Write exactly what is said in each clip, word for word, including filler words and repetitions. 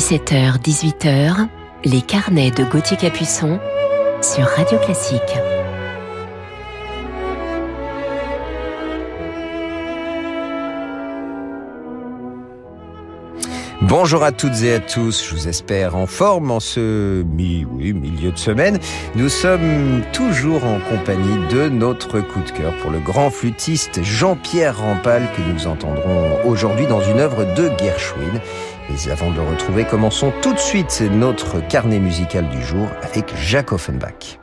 dix-sept heures dix-huit heures, les carnets de Gauthier Capuçon sur Radio Classique. Bonjour à toutes et à tous, je vous espère en forme en ce mi, oui, milieu de semaine. Nous sommes toujours en compagnie de notre coup de cœur pour le grand flûtiste Jean-Pierre Rampal que nous entendrons aujourd'hui dans une œuvre de Gershwin. Mais avant de le retrouver, commençons tout de suite notre carnet musical du jour avec Jacques Offenbach.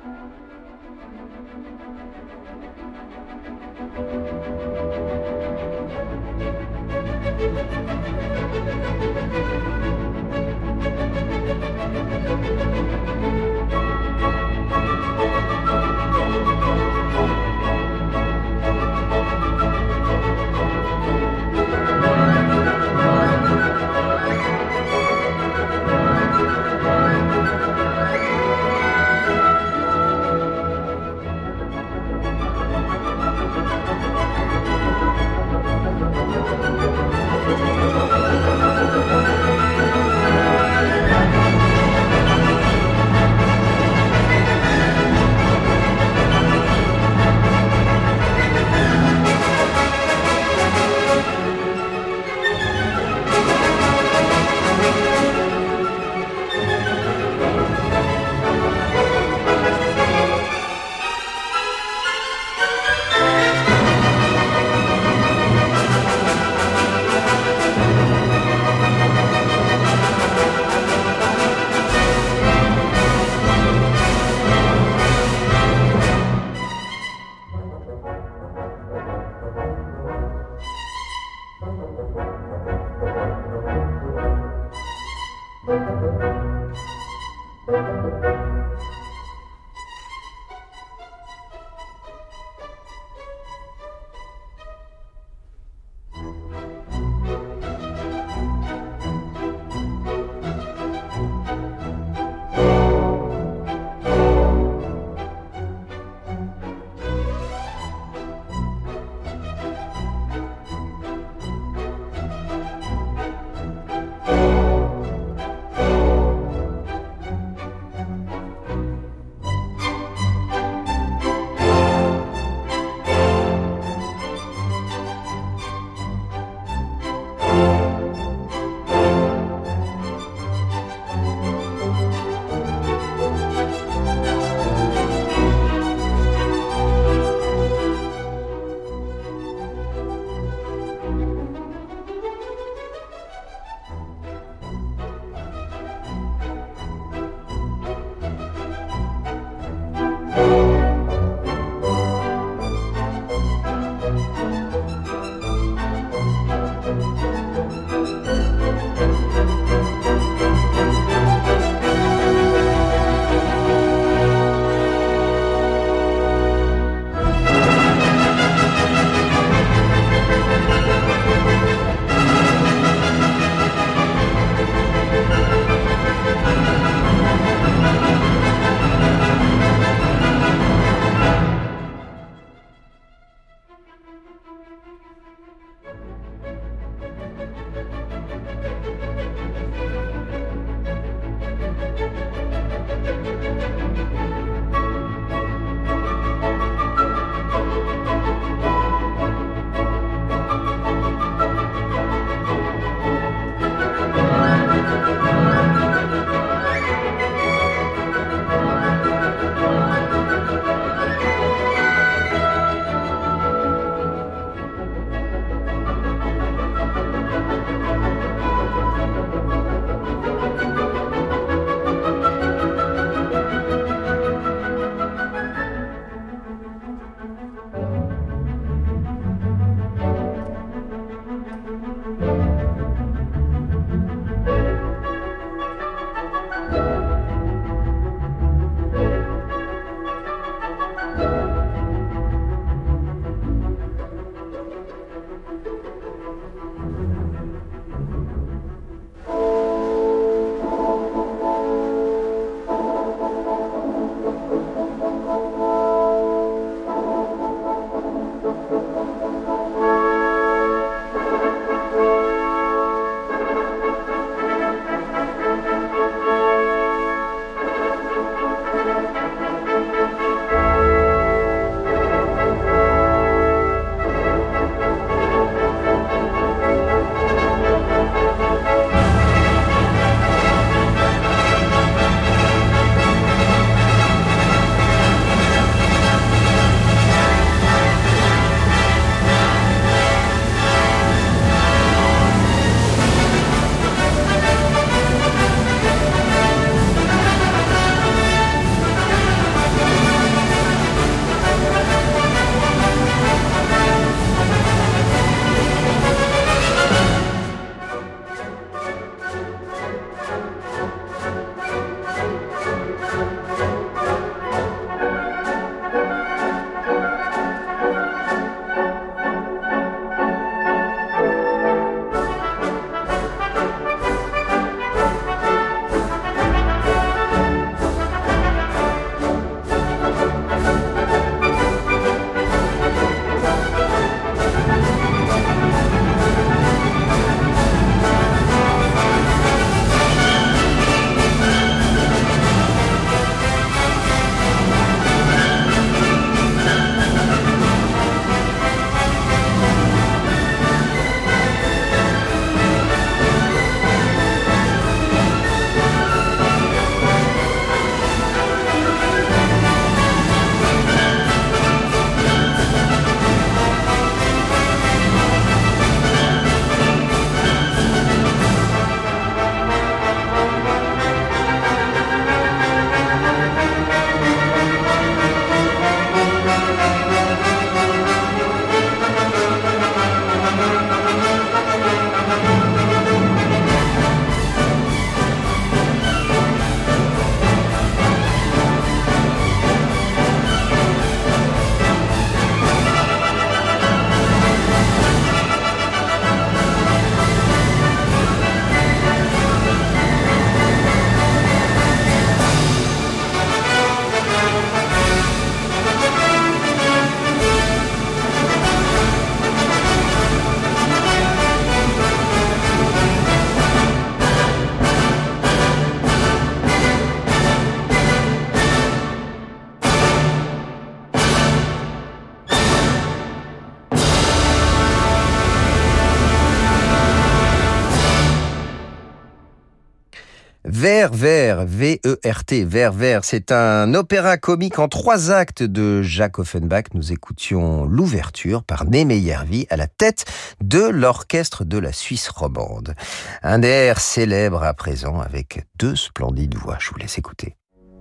Vert Vert, V E R T, Vert Vert, c'est un opéra comique en trois actes de Jacques Offenbach. Nous écoutions l'ouverture par Némé Järvi à la tête de l'orchestre de la Suisse romande. Un air célèbre à présent avec deux splendides voix. Je vous laisse écouter.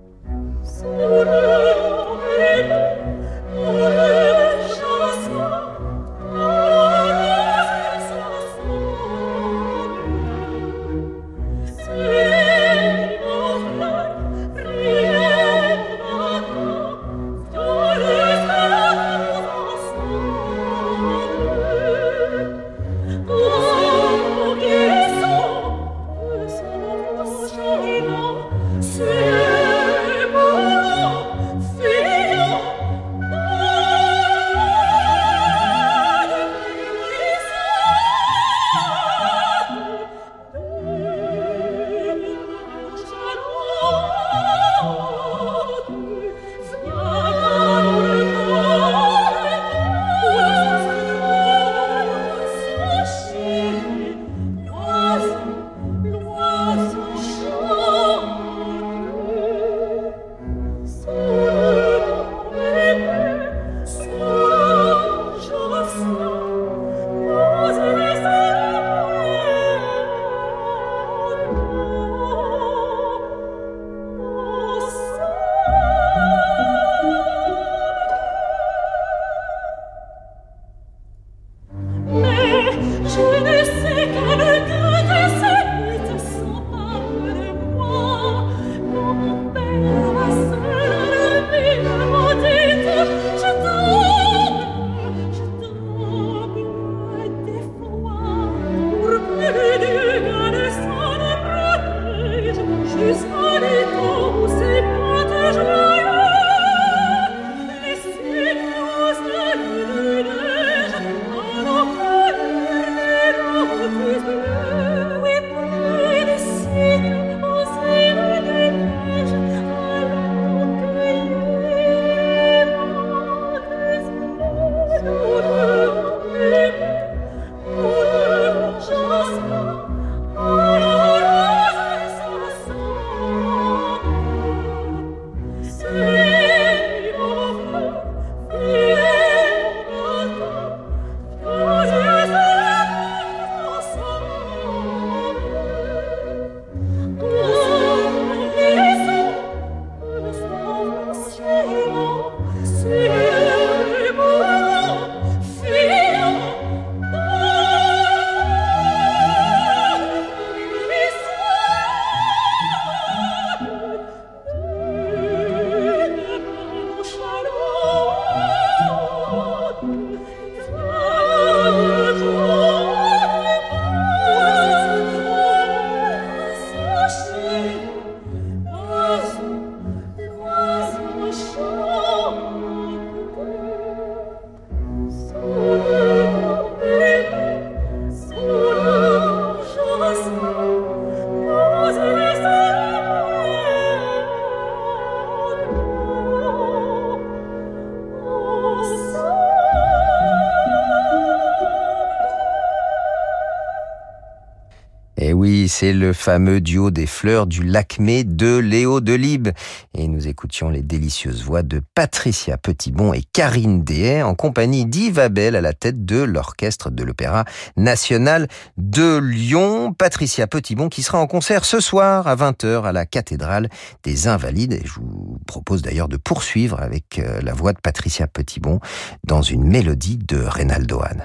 Et oui, c'est le fameux duo des fleurs du Lacmé de Léo Delibes. Et nous écoutions les délicieuses voix de Patricia Petitbon et Karine Dehay en compagnie d'Yves Abel à la tête de l'orchestre de l'Opéra National de Lyon. Patricia Petitbon qui sera en concert ce soir à vingt heures à la Cathédrale des Invalides. Et je vous propose d'ailleurs de poursuivre avec la voix de Patricia Petitbon dans une mélodie de Reynaldo Hahn.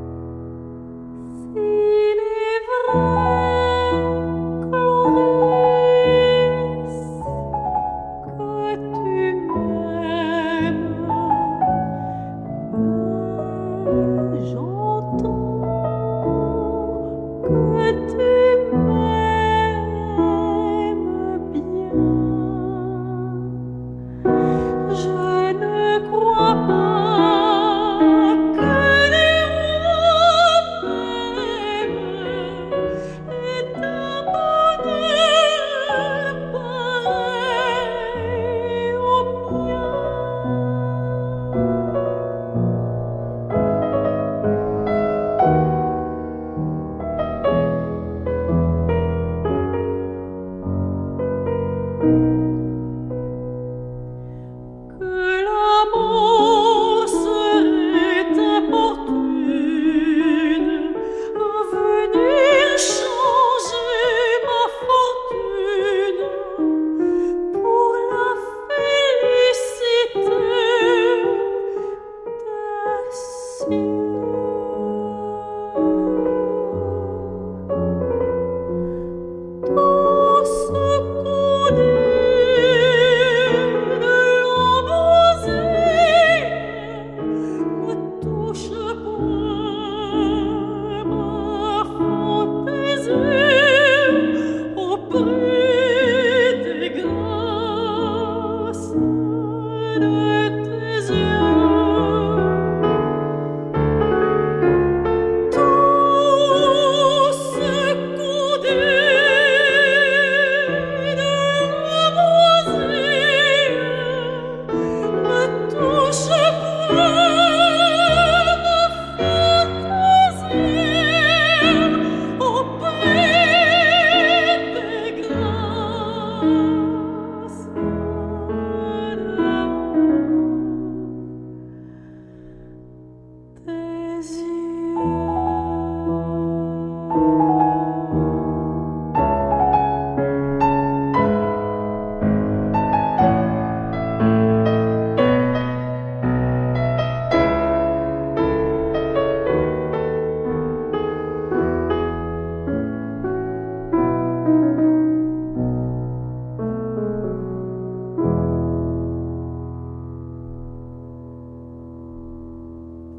S'il est vrai qu'on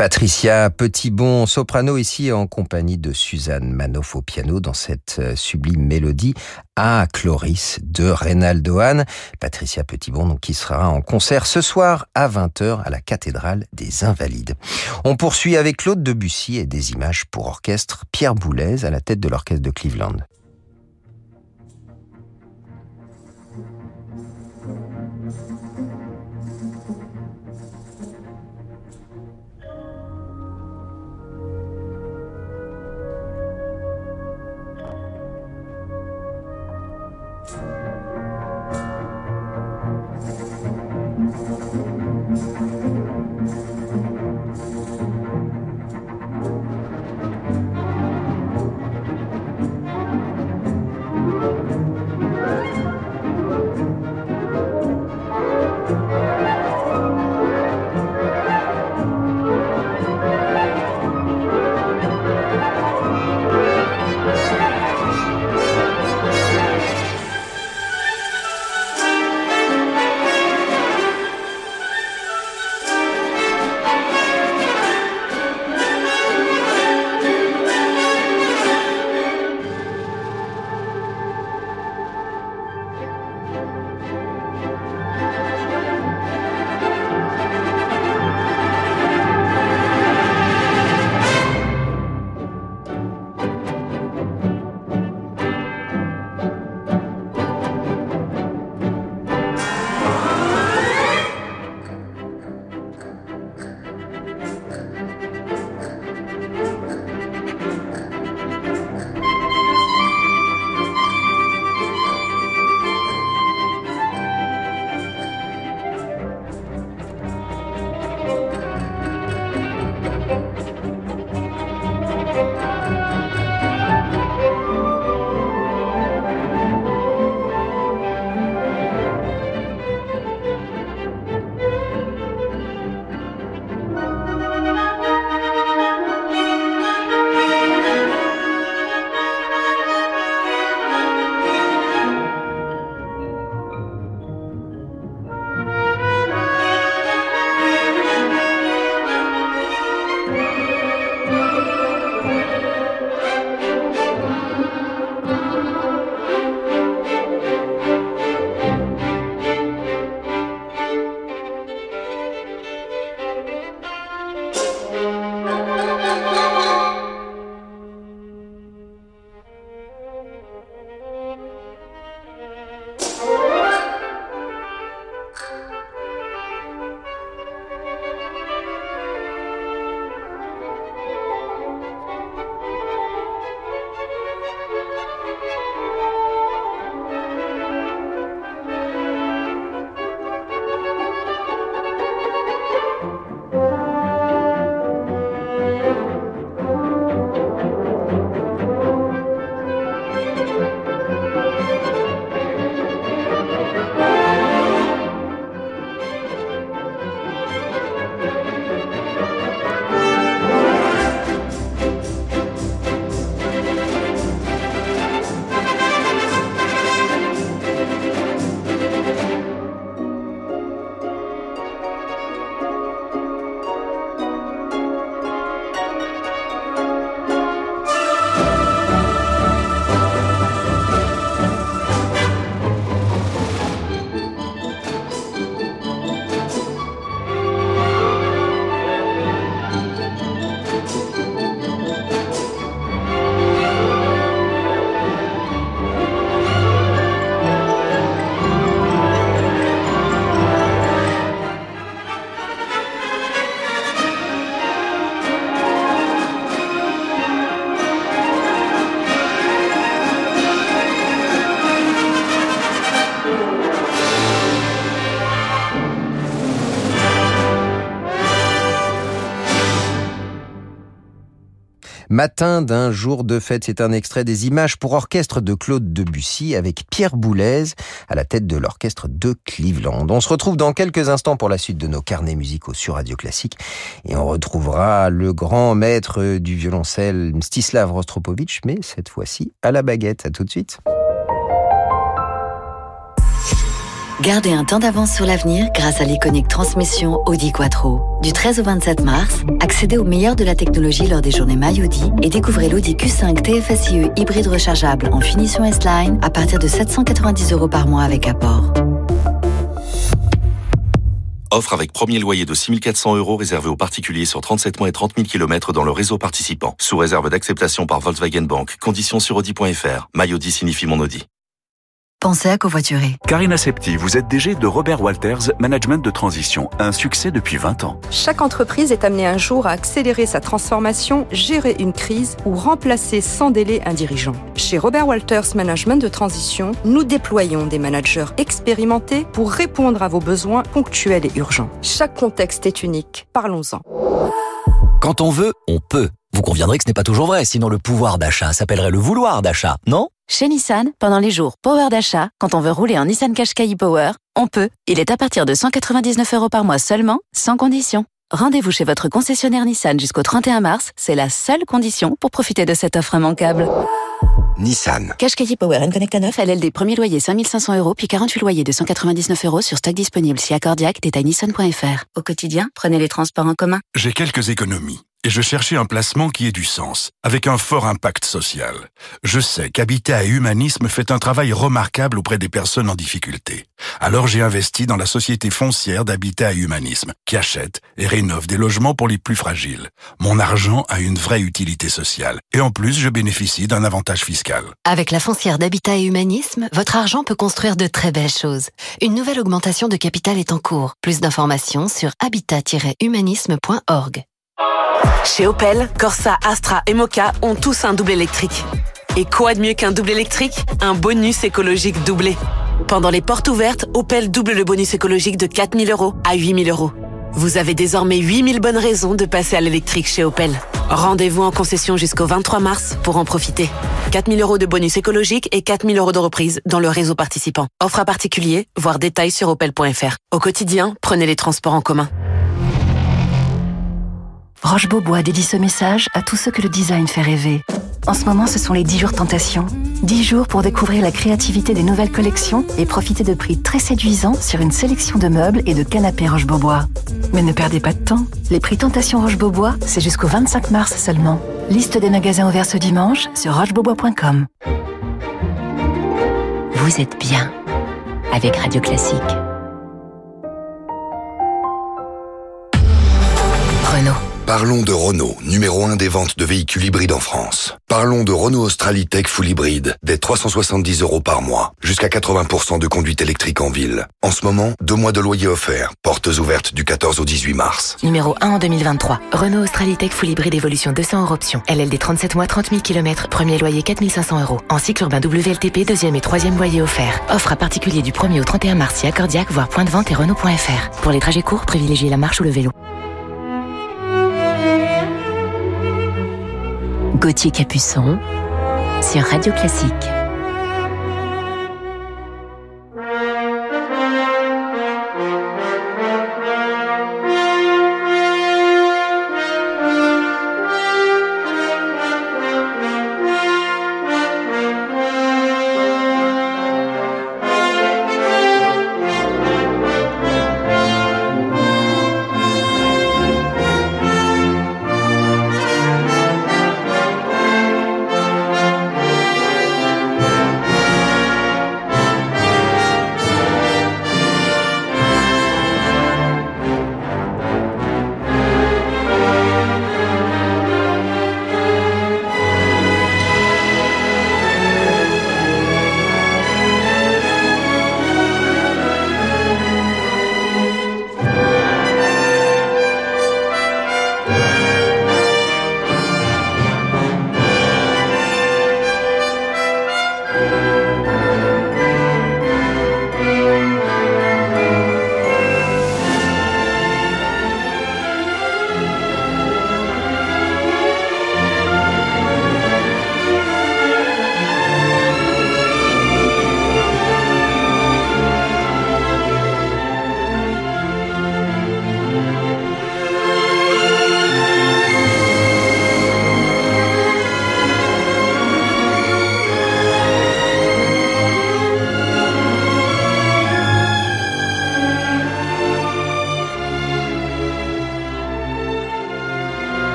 Patricia Petitbon, soprano, ici en compagnie de Suzanne Manoff au piano dans cette sublime mélodie à Chloris de Reynaldo Hahn. Patricia Petitbon, donc, qui sera en concert ce soir à vingt heures à la cathédrale des Invalides. On poursuit avec Claude Debussy et des images pour orchestre. Pierre Boulez à la tête de l'orchestre de Cleveland. Matin d'un jour de fête, c'est un extrait des images pour orchestre de Claude Debussy avec Pierre Boulez à la tête de l'orchestre de Cleveland. On se retrouve dans quelques instants pour la suite de nos carnets musicaux sur Radio Classique et on retrouvera le grand maître du violoncelle Mstislav Rostropovitch, mais cette fois-ci à la baguette. À tout de suite. Gardez un temps d'avance sur l'avenir grâce à l'iconique transmission Audi Quattro. Du treize au vingt-sept mars, accédez au meilleur de la technologie lors des journées My Audi et découvrez l'Audi Q cinq T F S I E hybride rechargeable en finition S-Line à partir de sept cent quatre-vingt-dix euros par mois avec apport. Offre avec premier loyer de six mille quatre cents euros réservé aux particuliers sur trente-sept mois et trente mille kilomètres dans le réseau participant. Sous réserve d'acceptation par Volkswagen Bank. Conditions sur Audi point F R. My Audi signifie mon Audi. Pensez à covoiturer. Karina Septi, vous êtes D G de Robert Walters Management de Transition. Un succès depuis vingt ans. Chaque entreprise est amenée un jour à accélérer sa transformation, gérer une crise ou remplacer sans délai un dirigeant. Chez Robert Walters Management de Transition, nous déployons des managers expérimentés pour répondre à vos besoins ponctuels et urgents. Chaque contexte est unique. Parlons-en. Quand on veut, on peut. Vous conviendrez que ce n'est pas toujours vrai, sinon le pouvoir d'achat s'appellerait le vouloir d'achat, non ? Chez Nissan, pendant les jours Power d'achat, quand on veut rouler en Nissan Qashqai Power, on peut. Il est à partir de cent quatre-vingt-dix-neuf euros par mois seulement, sans condition. Rendez-vous chez votre concessionnaire Nissan jusqu'au trente et un mars, c'est la seule condition pour profiter de cette offre immanquable. Nissan. Qashqai Power N-Connect à neuf, L L D, premier loyer cinq mille cinq cents euros, puis quarante-huit loyers de cent quatre-vingt-dix-neuf euros sur stock disponible chez Accordiac, détail nissan point F R. Au quotidien, prenez les transports en commun. J'ai quelques économies. Et je cherchais un placement qui ait du sens, avec un fort impact social. Je sais qu'Habitat et Humanisme fait un travail remarquable auprès des personnes en difficulté. Alors j'ai investi dans la société foncière d'Habitat et Humanisme, qui achète et rénove des logements pour les plus fragiles. Mon argent a une vraie utilité sociale. Et en plus, je bénéficie d'un avantage fiscal. Avec la foncière d'Habitat et Humanisme, votre argent peut construire de très belles choses. Une nouvelle augmentation de capital est en cours. Plus d'informations sur habitat tiret humanisme point org. Chez Opel, Corsa, Astra et Mokka ont tous un double électrique. Et quoi de mieux qu'un double électrique ? Un bonus écologique doublé. Pendant les portes ouvertes, Opel double le bonus écologique de quatre mille euros à huit mille euros. Vous avez désormais huit mille bonnes raisons de passer à l'électrique chez Opel. Rendez-vous en concession jusqu'au vingt-trois mars pour en profiter. quatre mille euros de bonus écologique et quatre mille euros de reprise dans le réseau participant. Offre à particulier, voir détails sur opel point F R. Au quotidien, prenez les transports en commun. Roche-Beaubois dédie ce message à tous ceux que le design fait rêver. En ce moment, ce sont les dix jours Tentation. dix jours pour découvrir la créativité des nouvelles collections et profiter de prix très séduisants sur une sélection de meubles et de canapés Roche-Beaubois. Mais ne perdez pas de temps. Les prix Tentation Roche-Beaubois, c'est jusqu'au vingt-cinq mars seulement. Liste des magasins ouverts ce dimanche sur roche beaubois point com. Vous êtes bien avec Radio Classique. Renault. Parlons de Renault, numéro un des ventes de véhicules hybrides en France. Parlons de Renault Australis Tech Full Hybride, dès trois cent soixante-dix euros par mois. Jusqu'à quatre-vingts pour cent de conduite électrique en ville. En ce moment, deux mois de loyer offerts. Portes ouvertes du quatorze au dix-huit mars. Numéro un en deux mille vingt-trois. Renault Australis Tech Full Hybride Évolution deux cents hors option. L L D trente-sept mois, trente mille kilomètres. Premier loyer quatre mille cinq cents euros. En cycle urbain W L T P, deuxième et troisième loyer offert. Offre à particulier du premier au trente et un mars. Si Accordiac, voire point de vente et Renault point F R. Pour les trajets courts, privilégiez la marche ou le vélo. Gauthier Capuçon sur Radio Classique.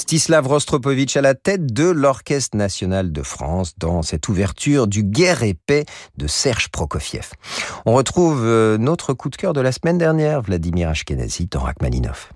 Mstislav Rostropovitch à la tête de l'Orchestre national de France dans cette ouverture du Guerre et paix de Serge Prokofiev. On retrouve notre coup de cœur de la semaine dernière, Vladimir Ashkenazi dans Rachmaninov.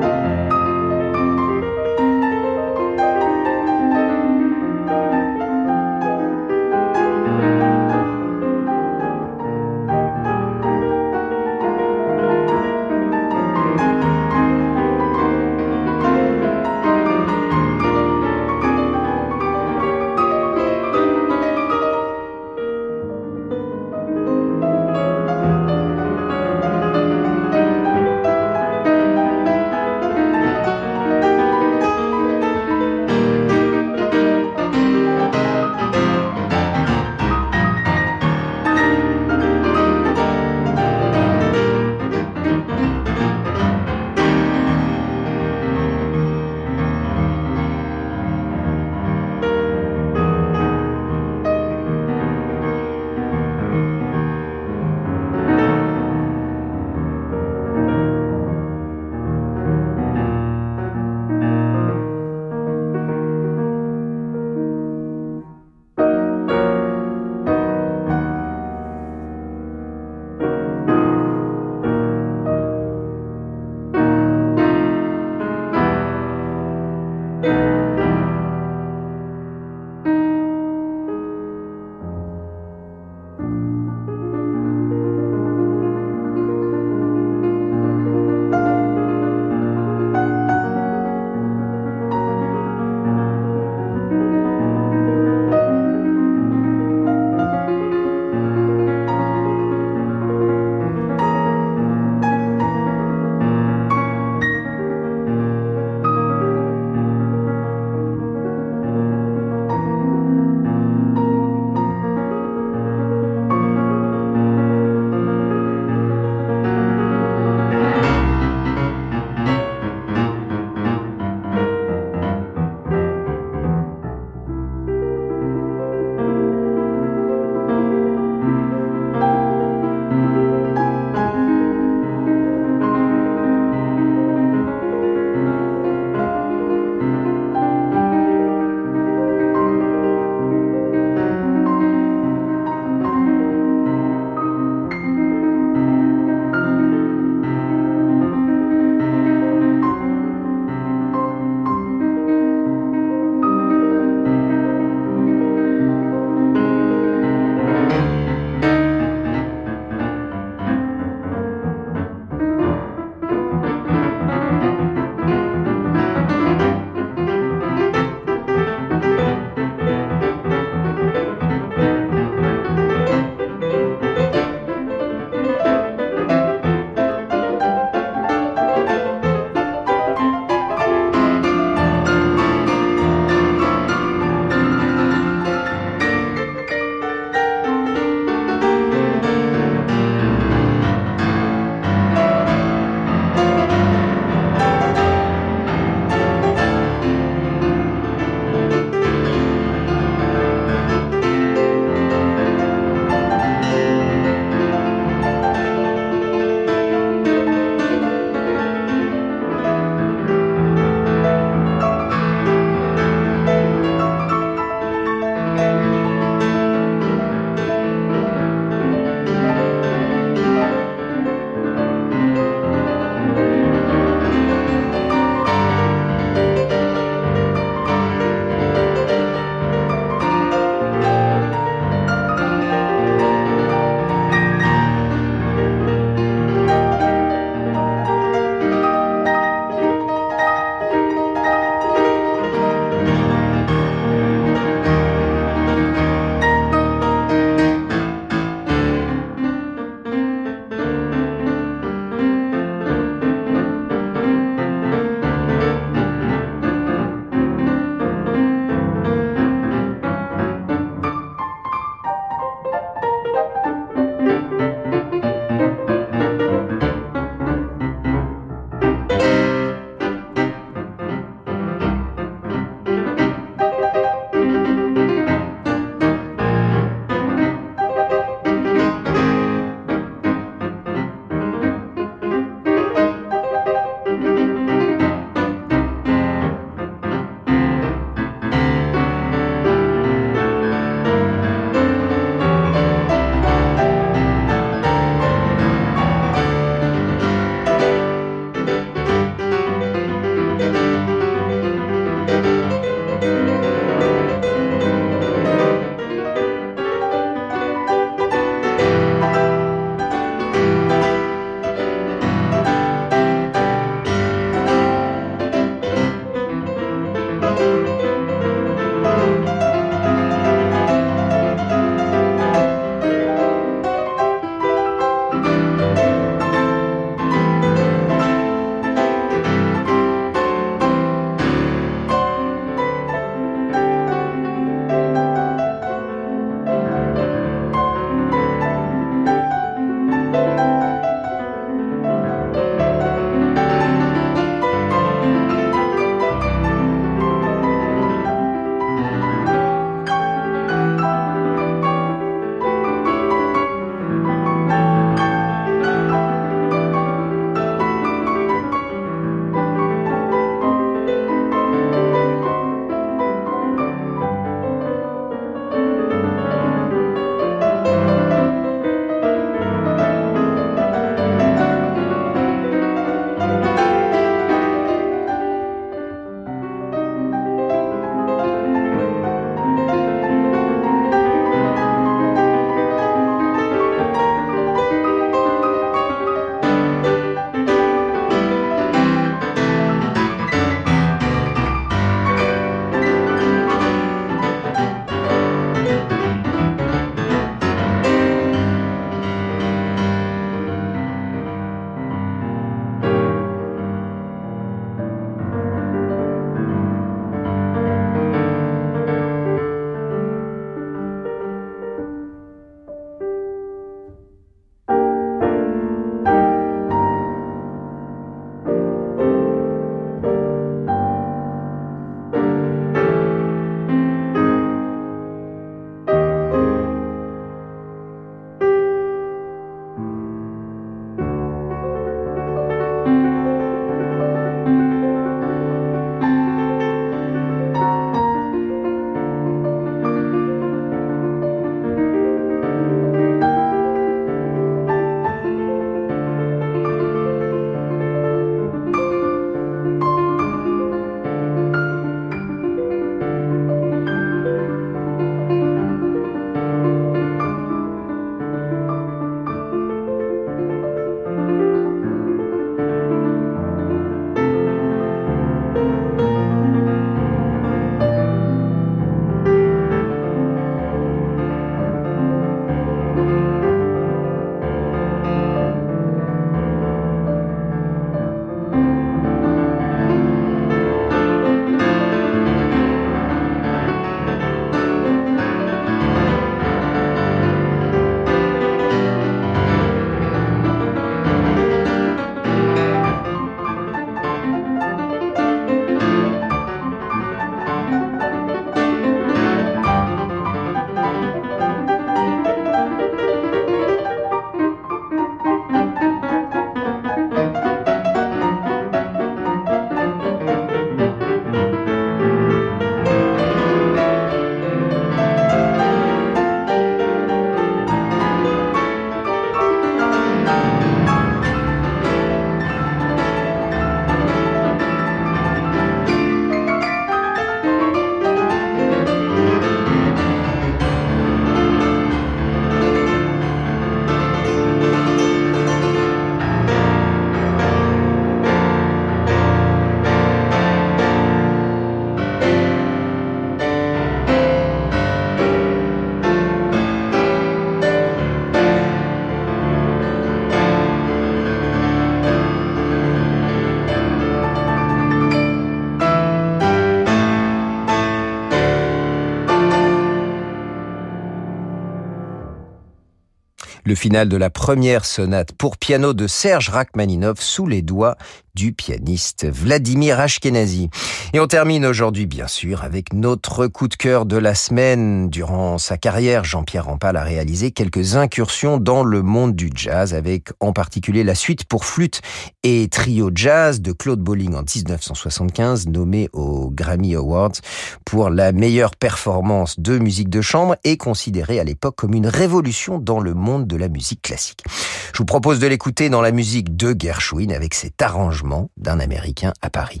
Le final de la première sonate pour piano de Serge Rachmaninov sous les doigts du pianiste Vladimir Ashkenazy. Et on termine aujourd'hui, bien sûr, avec notre coup de cœur de la semaine. Durant sa carrière, Jean-Pierre Rampal a réalisé quelques incursions dans le monde du jazz, avec en particulier la suite pour flûte et trio jazz de Claude Bolling en dix-neuf cent soixante-quinze, nommé aux Grammy Awards pour la meilleure performance de musique de chambre et considérée à l'époque comme une révolution dans le monde de la musique classique. Je vous propose de l'écouter dans la musique de Gershwin avec cet arrangement d'un Américain à Paris.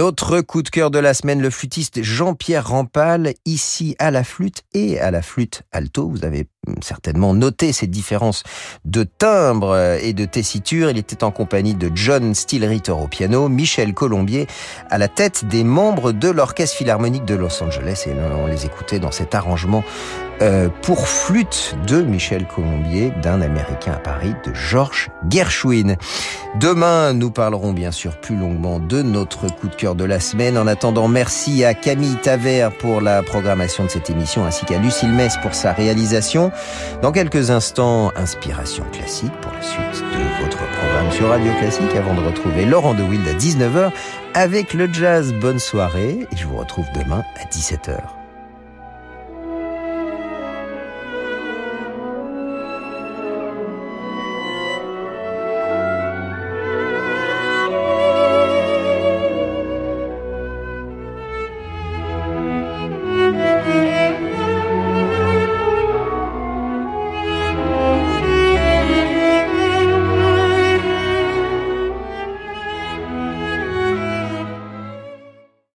Notre coup de cœur de la semaine, le flûtiste Jean-Pierre Rampal, ici à la flûte et à la flûte alto. Vous avez certainement noté ces différences de timbre et de tessiture. Il était en compagnie de John Stillritter au piano, Michel Colombier à la tête des membres de l'Orchestre Philharmonique de Los Angeles. Et on les écoutait dans cet arrangement euh, pour flûte de Michel Colombier, d'un Américain à Paris, de George Gershwin. Demain, nous parlerons bien sûr plus longuement de notre coup de cœur de la semaine. En attendant, merci à Camille Tavert pour la programmation de cette émission, ainsi qu'à Lucille Mess pour sa réalisation. Dans quelques instants, Inspiration classique pour la suite de votre programme sur Radio Classique, avant de retrouver Laurent de Wild à dix-neuf heures avec le jazz. Bonne soirée et je vous retrouve demain à dix-sept heures.